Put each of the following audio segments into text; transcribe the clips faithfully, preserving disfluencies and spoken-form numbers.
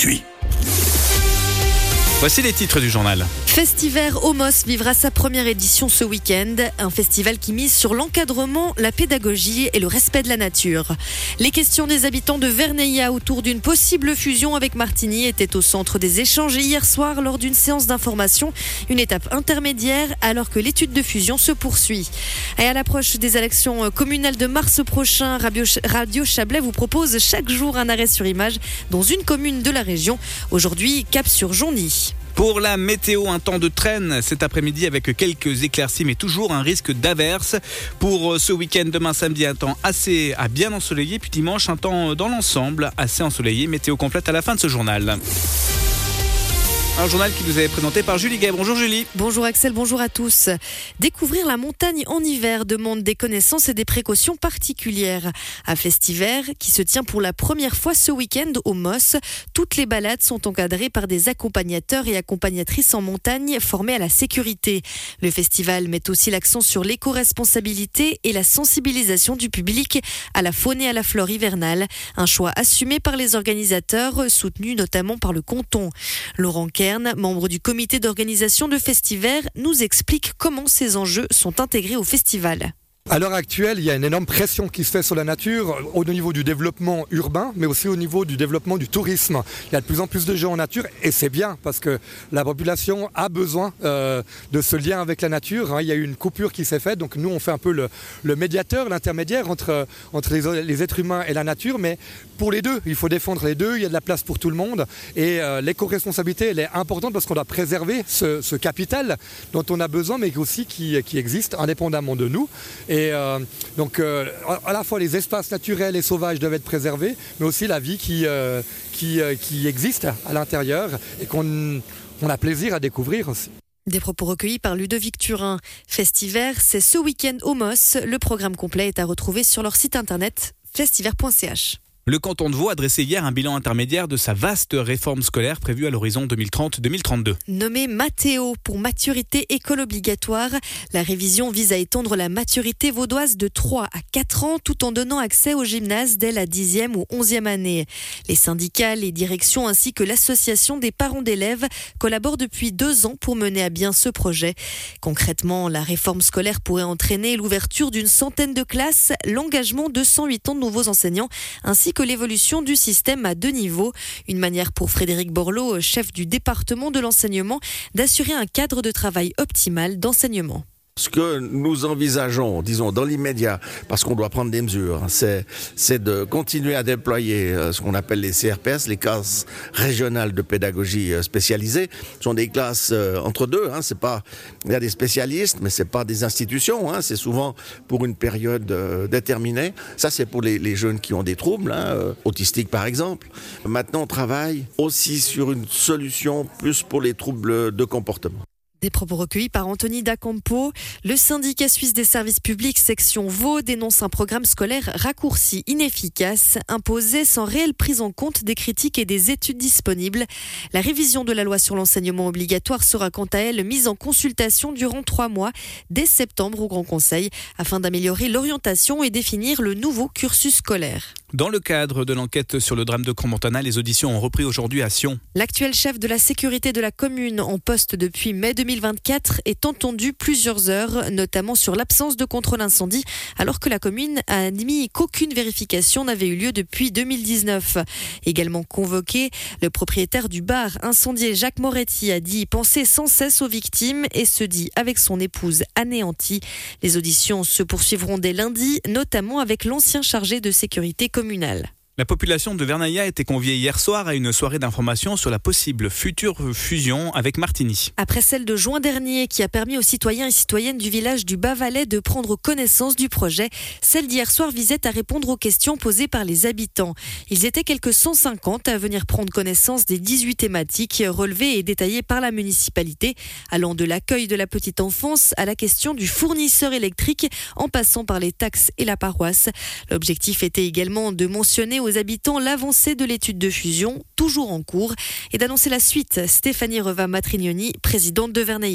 gratuit. Voici les titres du journal. Festiver Homos vivra sa première édition ce week-end. Un festival qui mise sur l'encadrement, la pédagogie et le respect de la nature. Les questions des habitants de Verneilla autour d'une possible fusion avec Martigny étaient au centre des échanges hier soir lors d'une séance d'information. Une étape intermédiaire alors que l'étude de fusion se poursuit. Et à l'approche des élections communales de mars prochain, Radio Chablais vous propose chaque jour un arrêt sur image dans une commune de la région. Aujourd'hui, cap sur Jonny. Pour la météo, un temps de traîne cet après-midi avec quelques éclaircies, mais toujours un risque d'averse. Pour ce week-end, demain samedi, un temps assez à bien ensoleillé, puis dimanche, un temps dans l'ensemble assez ensoleillé. Météo complète à la fin de ce journal. Un journal qui vous est présenté par Julie Gay. Bonjour Julie. Bonjour Axel, bonjour à tous. Découvrir la montagne en hiver demande des connaissances et des précautions particulières. À Festiver, qui se tient pour la première fois ce week-end au Moss, toutes les balades sont encadrées par des accompagnateurs et accompagnatrices en montagne formés à la sécurité. Le festival met aussi l'accent sur l'éco-responsabilité et la sensibilisation du public à la faune et à la flore hivernale. Un choix assumé par les organisateurs, soutenu notamment par le canton. Laurent Kern, membre du comité d'organisation de Festiver, nous explique comment ces enjeux sont intégrés au festival. À l'heure actuelle, il y a une énorme pression qui se fait sur la nature au niveau du développement urbain, mais aussi au niveau du développement du tourisme. Il y a de plus en plus de gens en nature et c'est bien parce que la population a besoin euh, de ce lien avec la nature. Il y a eu une coupure qui s'est faite, donc nous on fait un peu le, le médiateur, l'intermédiaire entre, entre les, les êtres humains et la nature, mais pour les deux, il faut défendre les deux, il y a de la place pour tout le monde et euh, l'éco-responsabilité elle est importante parce qu'on doit préserver ce, ce capital dont on a besoin mais aussi qui, qui existe indépendamment de nous. Et euh, donc euh, à la fois les espaces naturels et sauvages doivent être préservés, mais aussi la vie qui, euh, qui, euh, qui existe à l'intérieur et qu'on on a plaisir à découvrir aussi. Des propos recueillis par Ludovic Turin. Festiver, c'est ce week-end au Moss. Le programme complet est à retrouver sur leur site internet festiver point c h. Le canton de Vaud a dressé hier un bilan intermédiaire de sa vaste réforme scolaire prévue à l'horizon deux mille trente deux mille trente-deux. Nommée Mathéo pour maturité école obligatoire, la révision vise à étendre la maturité vaudoise de trois à quatre ans tout en donnant accès au gymnase dès la dixième ou onzième année. Les syndicats, les directions ainsi que l'association des parents d'élèves collaborent depuis deux ans pour mener à bien ce projet. Concrètement, la réforme scolaire pourrait entraîner l'ouverture d'une centaine de classes, l'engagement de cent huit ans de nouveaux enseignants ainsi que l'évolution du système à deux niveaux. Une manière pour Frédéric Borloo, chef du département de l'enseignement, d'assurer un cadre de travail optimal d'enseignement. Ce que nous envisageons, disons, dans l'immédiat, parce qu'on doit prendre des mesures, c'est, c'est de continuer à déployer ce qu'on appelle les C R P S, les classes régionales de pédagogie spécialisées. Ce sont des classes entre deux, hein, c'est pas, il y a des spécialistes, mais c'est pas des institutions, hein, c'est souvent pour une période euh, déterminée. Ça, c'est pour les, les jeunes qui ont des troubles, hein, euh, autistiques par exemple. Maintenant, on travaille aussi sur une solution plus pour les troubles de comportement. Des propos recueillis par Anthony Dacampo. Le syndicat suisse des services publics section Vaud dénonce un programme scolaire raccourci, inefficace, imposé sans réelle prise en compte des critiques et des études disponibles. La révision de la loi sur l'enseignement obligatoire sera quant à elle mise en consultation durant trois mois, dès septembre au Grand Conseil, afin d'améliorer l'orientation et définir le nouveau cursus scolaire. Dans le cadre de l'enquête sur le drame de Crans-Montana, les auditions ont repris aujourd'hui à Sion. L'actuel chef de la sécurité de la commune, en poste depuis mai deux mille vingt-quatre, est entendu plusieurs heures, notamment sur l'absence de contrôle incendie, alors que la commune a admis qu'aucune vérification n'avait eu lieu depuis deux mille dix-neuf. Également convoqué, le propriétaire du bar incendié Jacques Moretti a dit penser sans cesse aux victimes et se dit avec son épouse anéantie. Les auditions se poursuivront dès lundi, notamment avec l'ancien chargé de sécurité communale. La population de Verneilla a été conviée hier soir à une soirée d'information sur la possible future fusion avec Martigny. Après celle de juin dernier qui a permis aux citoyens et citoyennes du village du Bas-Valais de prendre connaissance du projet, celle d'hier soir visait à répondre aux questions posées par les habitants. Ils étaient quelques cent cinquante à venir prendre connaissance des dix-huit thématiques relevées et détaillées par la municipalité, allant de l'accueil de la petite enfance à la question du fournisseur électrique en passant par les taxes et la paroisse. L'objectif était également de mentionner aux habitants l'avancée de l'étude de fusion, toujours en cours, et d'annoncer la suite. Stéphanie Reva-Matrignoni, présidente de Verneilla.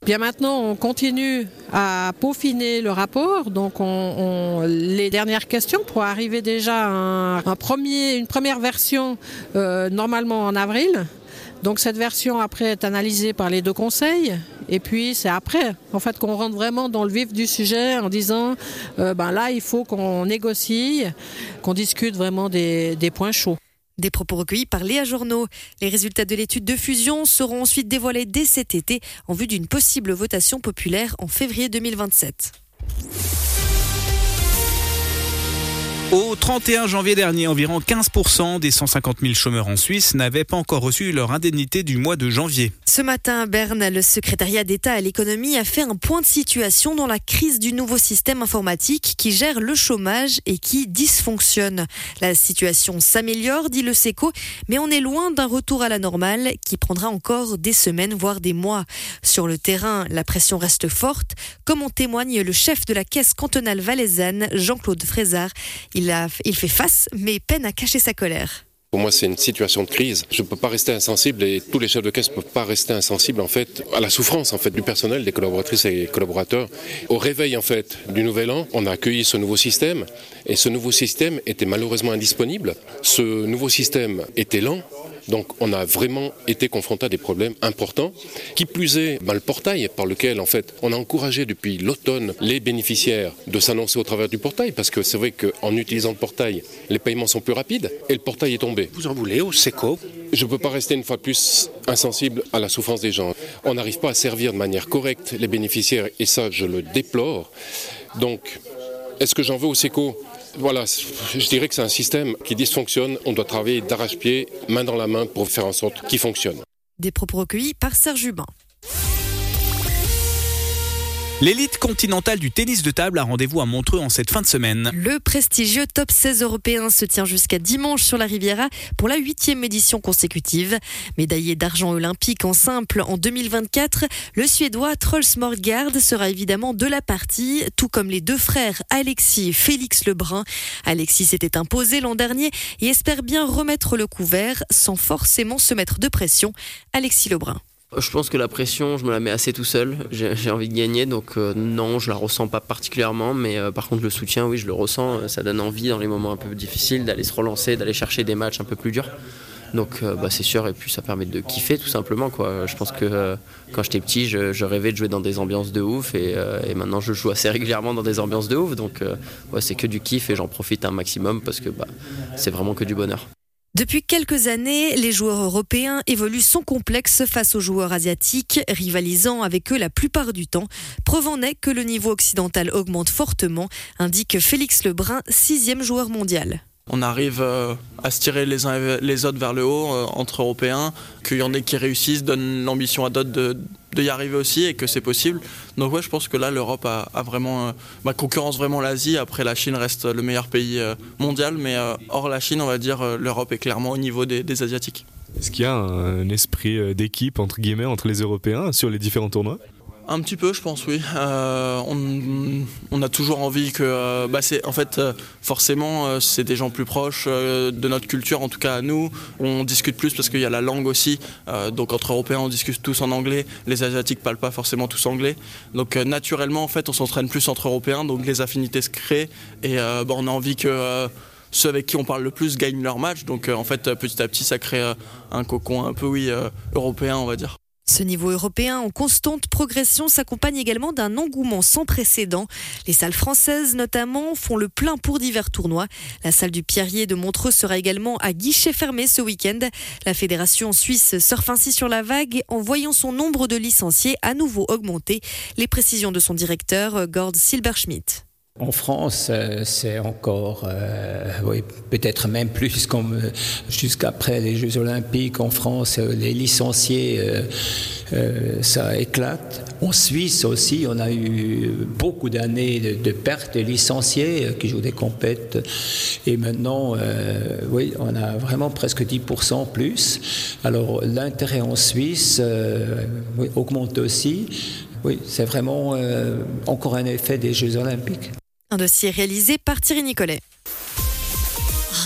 Bien maintenant, on continue à peaufiner le rapport, donc on, on, les dernières questions pour arriver déjà à un, un premier, une première version euh, normalement en avril. Donc cette version après est analysée par les deux conseils et puis c'est après en fait qu'on rentre vraiment dans le vif du sujet en disant euh, ben là il faut qu'on négocie, qu'on discute vraiment des, des points chauds. Des propos recueillis par Léa Journeau. Les résultats de l'étude de fusion seront ensuite dévoilés dès cet été en vue d'une possible votation populaire en février deux mille vingt-sept. Au trente et un janvier dernier, environ quinze pour cent des cent cinquante mille chômeurs en Suisse n'avaient pas encore reçu leur indemnité du mois de janvier. Ce matin à Berne, le secrétariat d'État à l'économie a fait un point de situation dans la crise du nouveau système informatique qui gère le chômage et qui dysfonctionne. La situation s'améliore, dit le SECO, mais on est loin d'un retour à la normale qui prendra encore des semaines, voire des mois. Sur le terrain, la pression reste forte, comme en témoigne le chef de la caisse cantonale valaisanne, Jean-Claude Frézard. Il, a, il fait face, mais peine à cacher sa colère. Pour moi, c'est une situation de crise. Je ne peux pas rester insensible et tous les chefs de caisse ne peuvent pas rester insensibles en fait à la souffrance en fait du personnel, des collaboratrices et collaborateurs. Au réveil en fait du nouvel an, on a accueilli ce nouveau système et ce nouveau système était malheureusement indisponible. Ce nouveau système était lent. Donc on a vraiment été confronté à des problèmes importants. Qui plus est, ben, le portail par lequel en fait on a encouragé depuis l'automne les bénéficiaires de s'annoncer au travers du portail, parce que c'est vrai qu'en utilisant le portail, les paiements sont plus rapides et le portail est tombé. Vous en voulez au SECO ? Je ne peux pas rester une fois de plus insensible à la souffrance des gens. On n'arrive pas à servir de manière correcte les bénéficiaires et ça je le déplore. Donc est-ce que j'en veux au SECO ? Voilà, je dirais que c'est un système qui dysfonctionne. On doit travailler d'arrache-pied, main dans la main pour faire en sorte qu'il fonctionne. Des propos recueillis par Serge Hubin. L'élite continentale du tennis de table a rendez-vous à Montreux en cette fin de semaine. Le prestigieux top seize européen se tient jusqu'à dimanche sur la Riviera pour la huitième édition consécutive. Médaillé d'argent olympique en simple en deux mille vingt-quatre, le Suédois Troels Morgard sera évidemment de la partie, tout comme les deux frères Alexis et Félix Lebrun. Alexis s'était imposé l'an dernier et espère bien remettre le couvert sans forcément se mettre de pression. Alexis Lebrun. Je pense que la pression, je me la mets assez tout seul. J'ai, j'ai envie de gagner, donc euh, non, je la ressens pas particulièrement. Mais euh, par contre, le soutien, oui, je le ressens. Ça donne envie dans les moments un peu difficiles d'aller se relancer, d'aller chercher des matchs un peu plus durs. Donc euh, bah, c'est sûr, et puis ça permet de kiffer tout simplement, quoi. Je pense que euh, quand j'étais petit, je, je rêvais de jouer dans des ambiances de ouf, et, euh, et maintenant je joue assez régulièrement dans des ambiances de ouf. Donc euh, ouais, c'est que du kiff et j'en profite un maximum parce que bah, c'est vraiment que du bonheur. Depuis quelques années, les joueurs européens évoluent sans complexe face aux joueurs asiatiques, rivalisant avec eux la plupart du temps. Preuve en est que le niveau occidental augmente fortement, indique Félix Lebrun, sixième joueur mondial. On arrive euh, à se tirer les uns et les autres vers le haut euh, entre Européens, qu'il y en ait qui réussissent, donnent l'ambition à d'autres de, de y arriver aussi et que c'est possible. Donc ouais, je pense que là l'Europe a, a vraiment, euh, bah, concurrence vraiment l'Asie. Après la Chine reste le meilleur pays euh, mondial, mais euh, hors la Chine, on va dire euh, l'Europe est clairement au niveau des, des Asiatiques. Est-ce qu'il y a un, un esprit d'équipe entre guillemets entre les Européens sur les différents tournois ? Un petit peu, je pense, oui. Euh, on, on a toujours envie que... Euh, bah c'est, en fait, euh, forcément, euh, c'est des gens plus proches euh, de notre culture, en tout cas à nous. On discute plus parce qu'il y a la langue aussi. Euh, donc entre Européens, on discute tous en anglais. Les Asiatiques ne parlent pas forcément tous anglais. Donc euh, naturellement, en fait, on s'entraîne plus entre Européens. Donc les affinités se créent. Et euh, bah, on a envie que... Euh, ceux avec qui on parle le plus gagnent leur match. Donc euh, en fait, petit à petit, ça crée euh, un cocon un peu, oui, euh, européen, on va dire. Ce niveau européen en constante progression s'accompagne également d'un engouement sans précédent. Les salles françaises notamment font le plein pour divers tournois. La salle du Pierrier de Montreux sera également à guichet fermé ce week-end. La fédération suisse surfe ainsi sur la vague en voyant son nombre de licenciés à nouveau augmenter. Les précisions de son directeur, Gord Silberschmidt. En France, c'est encore, euh, oui, peut-être même plus, comme jusqu'après les Jeux Olympiques en France, les licenciés, euh, euh, ça éclate. En Suisse aussi, on a eu beaucoup d'années de, de pertes de licenciés qui jouent des compètes. Et maintenant, euh, oui, on a vraiment presque dix pour cent plus. Alors l'intérêt en Suisse euh, oui, augmente aussi. Oui, c'est vraiment euh, encore un effet des Jeux Olympiques. Un dossier réalisé par Thierry Nicolet.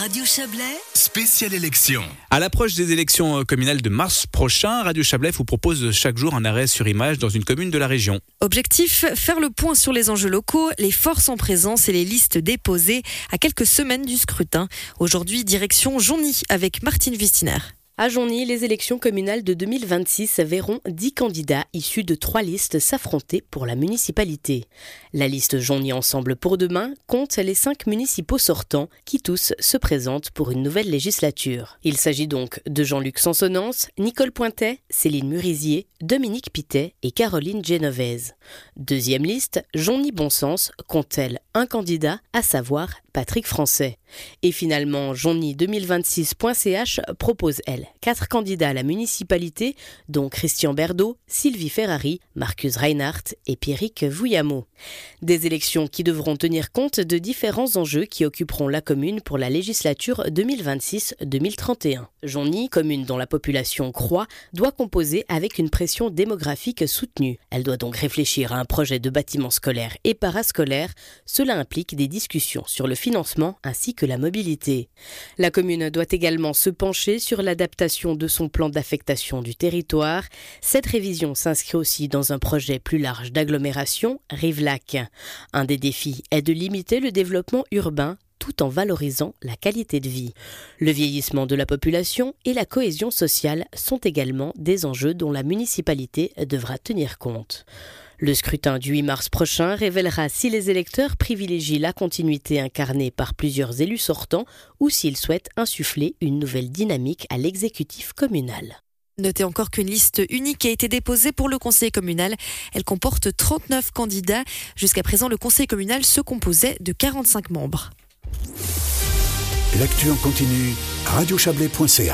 Radio Chablais, spéciale élection. À l'approche des élections communales de mars prochain, Radio Chablais vous propose chaque jour un arrêt sur image dans une commune de la région. Objectif, faire le point sur les enjeux locaux, les forces en présence et les listes déposées à quelques semaines du scrutin. Aujourd'hui, direction Jonny avec Martine Wistiner. À Jonny, les élections communales de deux mille vingt-six verront dix candidats issus de trois listes s'affronter pour la municipalité. La liste Jonny Ensemble pour demain compte les cinq municipaux sortants qui tous se présentent pour une nouvelle législature. Il s'agit donc de Jean-Luc Sansonnance, Nicole Pointet, Céline Murisier, Dominique Pittet et Caroline Genovese. Deuxième liste, Jonny Bon Sens, compte elle un candidat, à savoir Patrick Français. Et finalement, Jonny deux mille vingt-six point c h propose, elle, quatre candidats à la municipalité, dont Christian Berdo, Sylvie Ferrari, Marcus Reinhardt et Pierrick Vouillamo. Des élections qui devront tenir compte de différents enjeux qui occuperont la commune pour la législature deux mille vingt-six deux mille trente et un. Jonny, commune dont la population croît, doit composer avec une pression démographique soutenue. Elle doit donc réfléchir à un projet de bâtiment scolaire et parascolaire. Cela implique des discussions sur le financement ainsi que la mobilité. La commune doit également se pencher sur l'adaptation de son plan d'affectation du territoire. Cette révision s'inscrit aussi dans un projet plus large d'agglomération, Rive-Lac. Un des défis est de limiter le développement urbain tout en valorisant la qualité de vie. Le vieillissement de la population et la cohésion sociale sont également des enjeux dont la municipalité devra tenir compte. Le scrutin du huit mars prochain révélera si les électeurs privilégient la continuité incarnée par plusieurs élus sortants ou s'ils souhaitent insuffler une nouvelle dynamique à l'exécutif communal. Notez encore qu'une liste unique a été déposée pour le conseil communal. Elle comporte trente-neuf candidats. Jusqu'à présent, le conseil communal se composait de quarante-cinq membres. L'actu en continu, radio chablais point c h.